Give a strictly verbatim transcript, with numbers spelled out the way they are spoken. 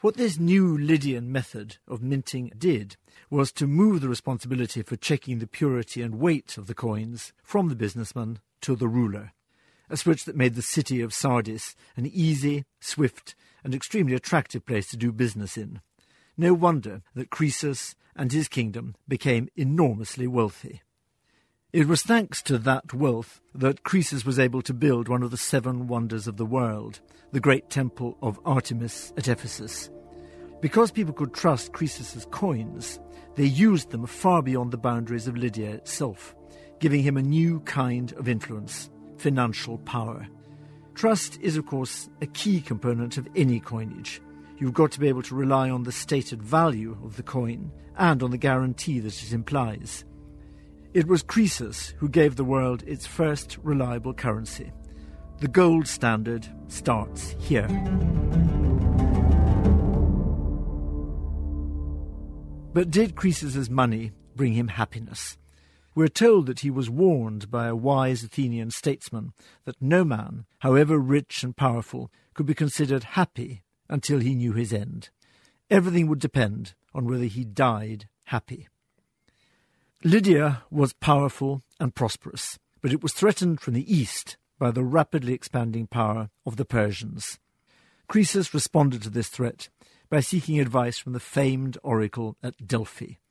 What this new Lydian method of minting did was to move the responsibility for checking the purity and weight of the coins from the businessman to the ruler, a switch that made the city of Sardis an easy, swift, and extremely attractive place to do business in. No wonder that Croesus and his kingdom became enormously wealthy. It was thanks to that wealth that Croesus was able to build one of the seven wonders of the world, the great temple of Artemis at Ephesus. Because people could trust Croesus's coins, they used them far beyond the boundaries of Lydia itself, giving him a new kind of influence, financial power. Trust is, of course, a key component of any coinage. You've got to be able to rely on the stated value of the coin and on the guarantee that it implies. It was Croesus who gave the world its first reliable currency. The gold standard starts here. But did Croesus's money bring him happiness? We're told that he was warned by a wise Athenian statesman that no man, however rich and powerful, could be considered happy until he knew his end. Everything would depend on whether he died happy. Lydia was powerful and prosperous, but it was threatened from the east by the rapidly expanding power of the Persians. Croesus responded to this threat by seeking advice from the famed oracle at Delphi.